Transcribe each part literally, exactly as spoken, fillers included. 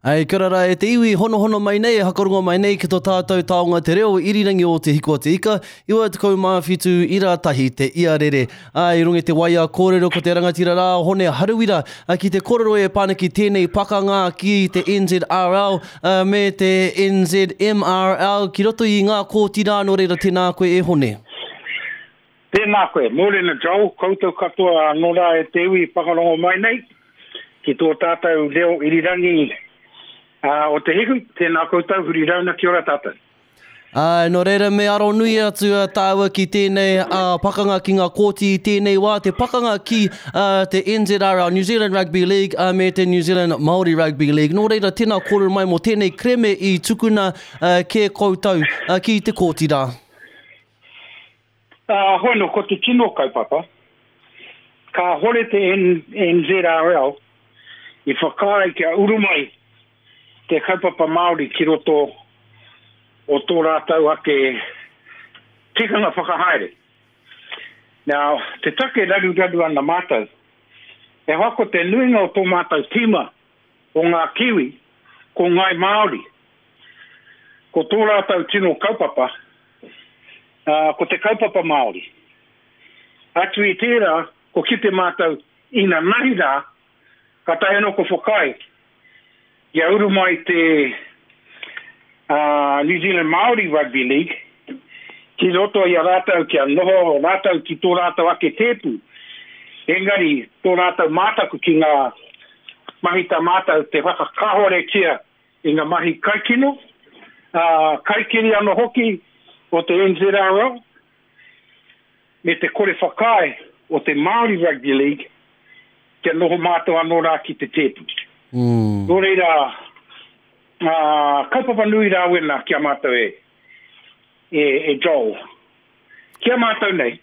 Ai, kia rara e te iwi hono hono mai nei, e hakarunga mai nei ki tō tātou taonga te reo, irirangi o te hiko te ika, iwa te kau mawhitu ira tahi te ia rere. Ai, rungi te waia kōrero ko te rangatira rā, hone haruira, a, ki te kōrero e pānaki tēnei pakanga ki te N Z R L a, me te N Z M R L, ki roto i ngā kōtira no reira tēnā koe e hone. Tēnā koe, mōrena jau, koutou katoa no rā e te iwi whakarongo mai nei, ki tō tātou reo irirangi Uh, o te hiku, tēnā koutou, huri rauna, kia ora tātou. Uh, no reira me aro nui atu uh, tāua ki tēnei uh, pakanga ki ngā kōti i tēnei wā, te pakanga ki uh, te N Z R L, New Zealand Rugby League, uh, me te New Zealand Māori Rugby League. No reira tēnā kōrero mai mo tēnei kreme i tukuna uh, ke koutou uh, ki te kōti rā. Uh, hono, ko te tino kaupapa, ka hore te N Z R L, i whakaai kia urumai, te kaupapa Māori ki roto o tō rātau ake tikanga whakahaere. Now, te take raru raru ana mātou, e wako te nuinga o tō mātou tima o ngā kiwi ko ngai Māori. Ko tō rātau tino kaupapa, uh, ko te kaupapa Māori. Atu i tērā, ko ki te mātou ina nahi rā, ka tae no ko whakai, ia uru mai te uh, New Zealand Māori Rugby League, ki roto ia rātau kia noho, rātau ki tō rātau ake tēpu. Engari, tō rātau mātaku ki ngā mahi tā mātau te whakakahore kia i ngā mahi kaikino, uh, kaikiri ano hoki o te N Z R L, me te kore whakai o te Māori Rugby League, kia noho mātou anō rā ki te tēpu. Mm. Nō reira, uh, kaupapa nui rā wena kia mātou e, e, e Joel. Kia mātou nei.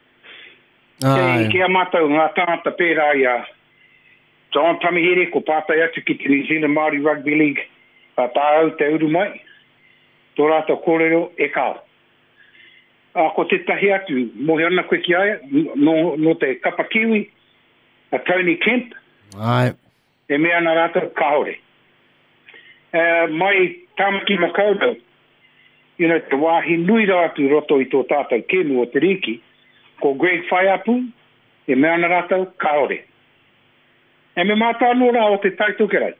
Kei, kia mātou ngā tāngata pērā ia John Tamihere ko pātai atu ki te New Zealand Māori Rugby League. Pa tāau te uru mai. Tō rātou kōrero e kao. Uh, ko te tahi atu, mohe ana koe ki aia, no, no te kapa kiwi, a Tony Kemp. Ai. E mea na rātou kaore. Uh, mai tāmaki makaudo, you know, te wāhi nui rātu roto i tō tātou kēmu o te riki, ko Greg Whaiapu, e mea na rātou kaore. E me mātā no rā o te taitukerai.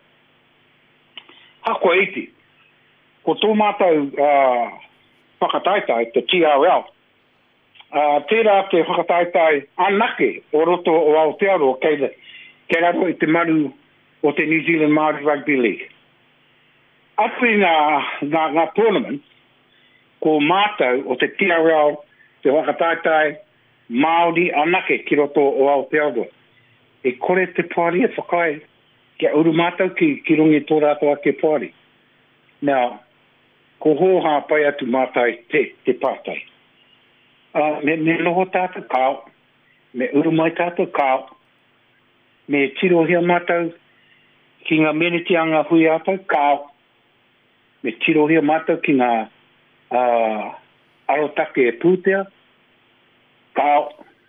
Hako eiti, ko tō mātou uh, whakataitai, te T R L, uh, tērā te whakataitai anake o roto o Aotearoa kei, kei raro i te maru o te New Zealand Māori Rugby League. Atu i ngā, ngā, ngā tournament, ko mātou o te T R L, te whakataitai Māori anake ki roto o Aotearoa. E kore te pāri e whakai, kia uru mātou ki, ki rungi tō rātou ake pāri. Now, ko hōhā pai atu mātai te, te pātai. Uh, me, me noho tātou kāo, me uru mai tātou kāo, me tirohia mātou, ki ngā menetianga hui atau, kāo. Me tirohia mātou ki ngā uh, arotake e pūtea, kāo.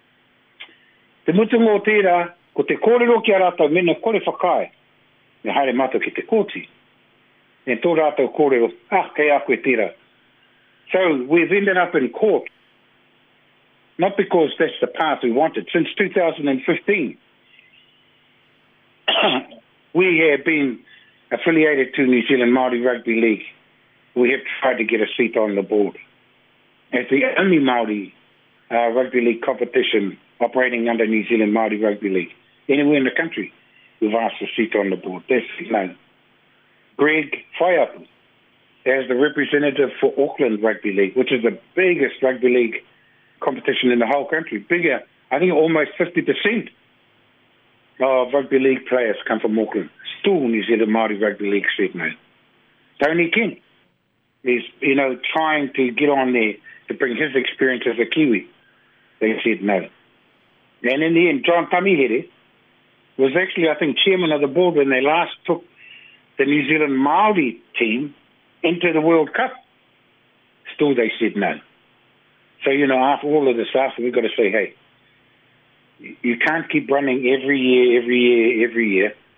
Te mutungo o tērā, ko te kōrero ki a rātou mena kore whakai, me haere mātou ki te kōti. E tō rātou kōrero, ah, kei a koe tērā. So, we've ended up in court, not because that's the path we wanted. Since two thousand fifteen, we have been affiliated to New Zealand Māori Rugby League. We have tried to get a seat on the board. As the only Māori uh, Rugby League competition operating under New Zealand Māori Rugby League, anywhere in the country, we've asked a seat on the board. That's, you know, Greg Whaiapu, as the representative for Auckland Rugby League, which is the biggest rugby league competition in the whole country. Bigger, I think almost fifty percent. of rugby league players come from Auckland. Still New Zealand Māori Rugby League said no. Tony King is, you know, trying to get on there to bring his experience as a Kiwi. They said no. And in the end, John Tamihere was actually, I think, chairman of the board when they last took the New Zealand Māori team into the World Cup. Still they said no. So, you know, after all of this stuff, we've got to say, hey, you can't keep running every year, every year, every year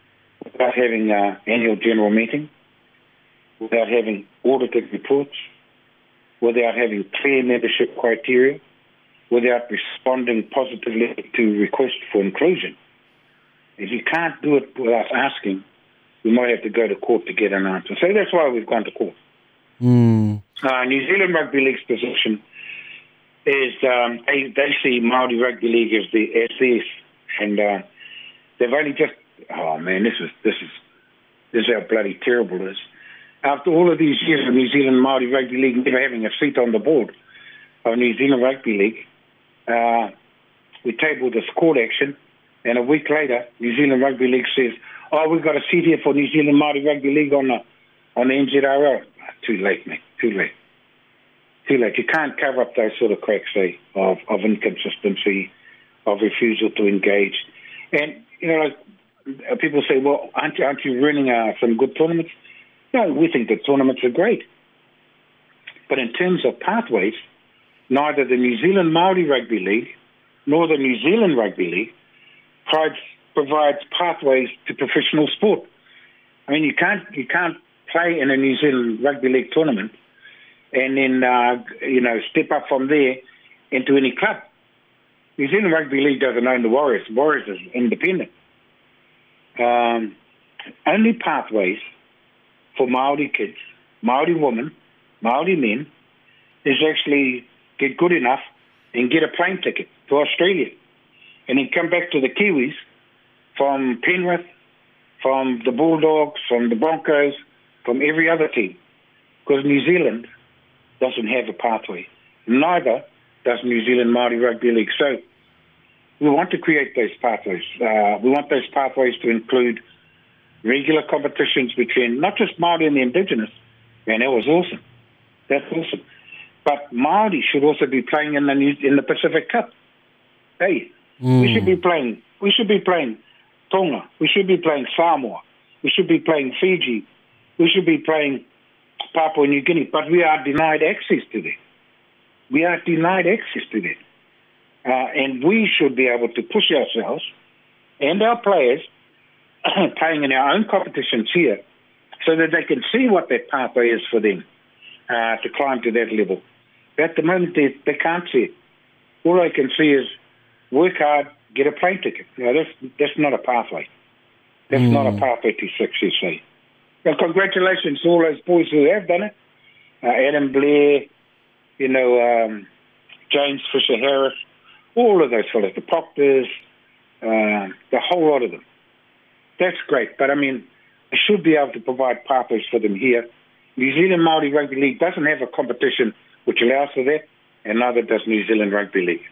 without having an annual general meeting, without having audited reports, without having clear membership criteria, without responding positively to requests for inclusion. If you can't do it without asking, we might have to go to court to get an answer. So that's why we've gone to court. Mm. Uh, New Zealand Rugby League's position is um, they, they see Māori Rugby League as the S S, and uh, they've only just, oh man, this is this is this is how bloody terrible it is. After all of these years of New Zealand Māori Rugby League never having a seat on the board of New Zealand Rugby League, uh, we tabled this court action, and a week later, New Zealand Rugby League says, oh, we've got a seat here for New Zealand Māori Rugby League on the, on the N Z R L. Too late, mate, too late. Too late. You can't cover up those sort of cracks, eh, of, of inconsistency, of refusal to engage. And, you know, like, people say, well, aren't you, aren't you running uh, some good tournaments? No, we think the tournaments are great. But in terms of pathways, neither the New Zealand Māori Rugby League nor the New Zealand Rugby League provides, provides pathways to professional sport. I mean, you can't you can't play in a New Zealand Rugby League tournament and then, uh, you know, step up from there into any club. New Zealand Rugby League doesn't own the Warriors. The Warriors is independent. Um, only pathways for Māori kids, Māori women, Māori men, is actually get good enough and get a plane ticket to Australia and then come back to the Kiwis from Penrith, from the Bulldogs, from the Broncos, from every other team. Because New Zealand doesn't have a pathway. Neither does New Zealand Māori Rugby League. So we want to create those pathways. Uh, we want those pathways to include regular competitions between not just Māori and the Indigenous. Man, that was awesome. That's awesome. But Māori should also be playing in the New, in the Pacific Cup. Hey, mm. we should be playing. We should be playing Tonga. We should be playing Samoa. We should be playing Fiji. We should be playing Papua New Guinea. But we are denied access to them. We are denied access to them. Uh, and we should be able to push ourselves and our players playing in our own competitions here so that they can see what that pathway is for them uh, to climb to that level. At the moment, they, they can't see it. All they can see is work hard, get a plane ticket. No, that's, that's not a pathway. That's mm. not a pathway to success. Eh? Well, congratulations to all those boys who have done it. Uh, Adam Blair, you know, um, James Fisher-Harris, all of those fellas, the Proctors, uh, the whole lot of them. That's great, but I mean, I should be able to provide pathways for them here. New Zealand Māori Rugby League doesn't have a competition which allows for that, and neither does New Zealand Rugby League.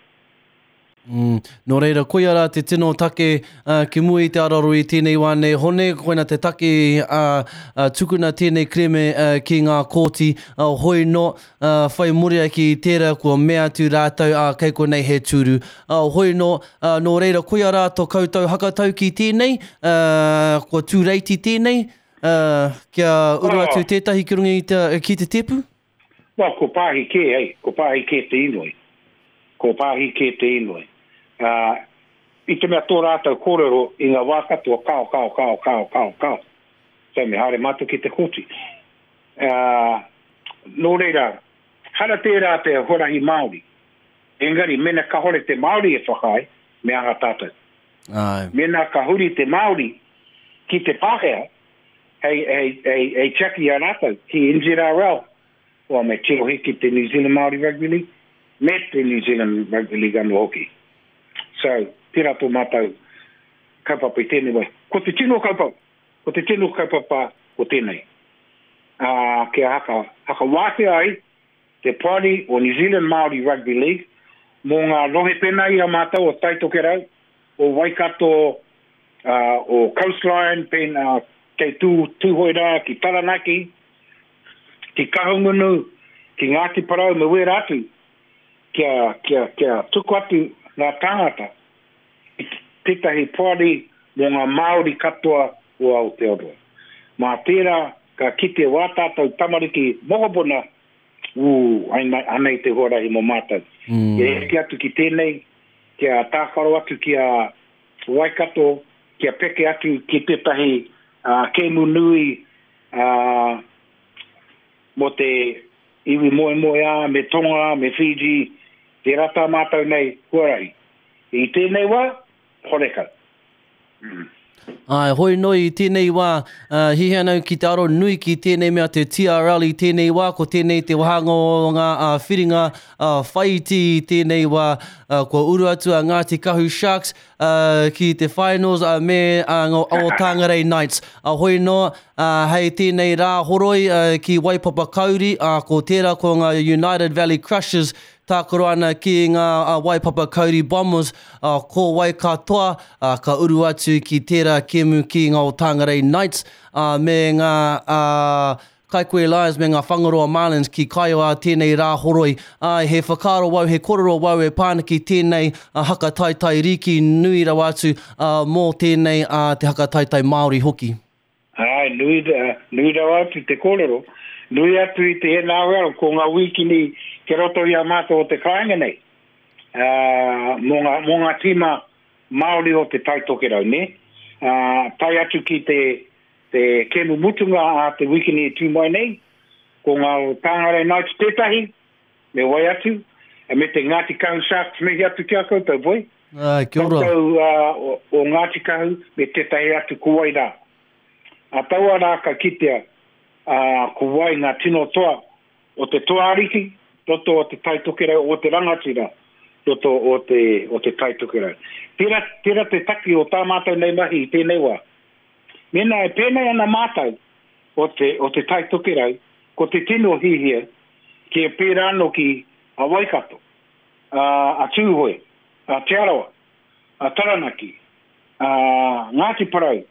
Mm. Nō reira, koe ara te tino take uh, ki mua I te araru I tēnei wāne hone, koina te take uh, uh, tukuna tēnei kreme uh, ki ngā kōti uh, hoi no, uh, whai muria ki tērā kua mea tu rātau uh, kei koe nei he tūru. Uh, hoi no, uh, nō reira, koe ara tō koutou hakatau ki tēnei, uh, kua tūreiti tēnei, uh, kia uru atu tētahi ki rungi te, ki te tepu? Well, ko pāhi ke, hei, ko pāhi ke te inoi. Ko pāhi ke te inoi. Uh, I te mea tō rātau kōrero I ngā wākatoa kao, kao, kao, kao, kao, kao. Sai me haere matu ki te koti. Uh, nō reira, hara tērā te horahi Māori. Engari, mena ka hore te Māori e whakai, me aha tātou. Ai. Mena ka huri te Māori ki te Pāhea, hei, hei, hei, hei chaki a rātau, ki N Z R L. O me teo hiki te New Zealand Māori Rugby League, me te New Zealand Rugby League anu hoki. So, tira tō mātou kaupapa I tēnei wai. Ko te tino kaupapa, ko te tino kaupapa o tēnei. Uh, kia haka, haka wāte ai, te party o New Zealand Māori Rugby League, mō ngā rohe pēnā I a mātou o Taitoke Rau, o Waikato, uh, o Coastline, pēnā kei tū, tūhoira, ki Taranaki, ki Kahungunu, ki Ngāti Parau, me wēratu, kia, kia, kia tuku atu, nā tāngata, tētahi pōri mō ngā Māori katoa o Aotearoa. Mā tērā, ka kite wātātou tamariki mokopuna, ū, anei te horahi mō mātou. Mm. E eki atu ki tēnei, kia tāwharo atu ki a Waikato, kia peke atu ki tētahi uh, kemu nui uh, mo te iwi moe moe a, me Tonga, me Fiji, te rata mātau nei, kuarai. I tēnei wā, horeka. Mm. Ai, hoi noi i tēnei wā, uh, hi anau ki te aro nui ki tēnei mea te T R L i tēnei wā, ko tēnei te wahanga o ngā uh, whiringa uh, whaiti i tēnei wā, uh, ko uru atu a Ngāti Kahu Sharks uh, ki te finals uh, me uh, ngā o Tāngarei Knights. Uh, hoi no, uh, hei tēnei rā horoi uh, ki Waipapa Kauri, uh, ko tērā ko ngā United Valley Crushers, tākoro ana ki ngā uh, Waipapa Kauri Bombers, uh, ko wai katoa, uh, ka uru atu ki tērā kemu ki ngā o Tāngarei Knights, uh, me ngā uh, Kaikwe Lions me ngā Whangaroa Marlins ki kaioa tēnei rā horoi. Uh, he whakaro wau, he kororo wau e pānaki tēnei uh, haka taitai riki nui rau atu uh, mō tēnei uh, te haka taitai Māori hoki. Ai, nui, uh, nui rau atu te kororo. Nui atu i te he nāwero ko ngā wikini ke roto i a mātou o te kāinga nei. Uh, mō, ngā, mō ngā tima Māori o te taitoke rau, ne? Uh, tai atu ki te, te kemu mutunga a te wikini i tūmai nei, ko ngā Tāngarei Knights tētahi, me wai atu, e me te Ngāti Kahu Sharks mehi atu kia koutou voi. Ai, kia ora. Koutou uh, o, o Ngāti Kahu me tētahi atu kuwai rā. A taua rā ka kitea uh, kuwai ngā tino toa o te toariki, roto o te taitokera o te rangatira, roto o te, o te taitokera. Tera, tera te taki o tā mātou nei mahi i tēnei wā. Mena e pēnei ana mātou o te, o te taitokera, ko te tino hihia, ki e pēra anō ki a Waikato, a, a Tūhoe, a Te Arawa, a Taranaki, a Ngāti Parau,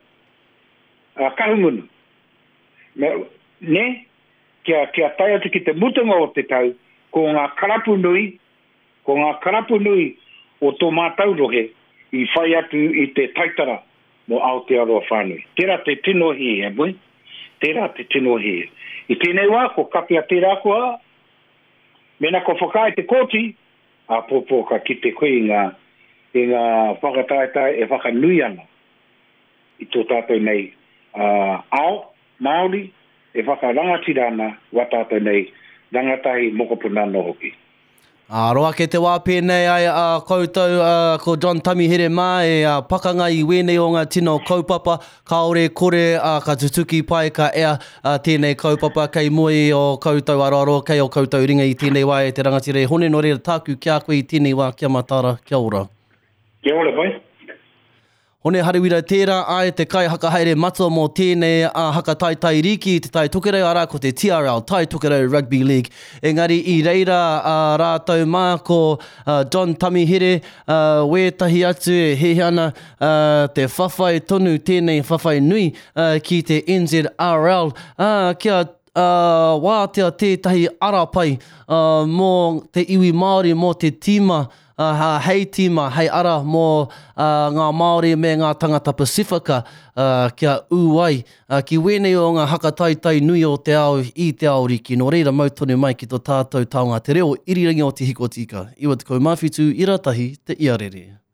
a Kahungunu. Me, ne, kia, kia tai atu ki te mutunga o te tau, ko ngā karapu nui, ko ngā karapu nui o tō mātau rohe i whai atu i te taitara mo Aotearoa whānui. Tērā te tino hi e mui, tērā te tino hi e. I tēnei wā, ko kapia tērā kua, mena ko whakai te kōti, a pōpō ka ki te koe i ngā, i ngā whakataetai e whakanui ana i tō tātou nei uh, ao, Māori, e whakarangatira ana wa tātou nei rangatahi mokopuna no hoki. Uh, roa ke te wā pēnei ai uh, koutou uh, ko John Tamihere mā e uh, pakanga i wēnei o ngā tino kaupapa, kaore kore uh, ka tutuki pai ka ea uh, tēnei kaupapa kei moi o koutou aroaro, kei o koutou ringa i tēnei wā e te rangatire. Hone no reira tāku kia koe i tēnei wā kia matara, kia ora. Kia ora pai. Hone hariwira tērā ai te kai hakahaere matua mō tēnei a haka tai tai riki te tai tukerau ara ko te T R L, Tai Tukerau Rugby League. Engari i reira uh, rātou mā ko uh, John Tamihere uh, wētahi atu e hehe ana uh, te whawhai tonu tēnei whawhai nui uh, ki te N Z R L. Uh, kia uh, wātea tētahi arapai uh, mō te iwi Māori mō te tīma Uh, hei tīma, hei ara mō uh, ngā Māori me ngā tangata Pasifika uh, kia uai uh, ki wēnei o ngā haka taitai nui o te ao i te ao riki. Nō reira mautonu mai ki tō tātou taonga te reo irirangi o te hiko tika. Iwa te kou mawhitu, ira tahi, te iarere.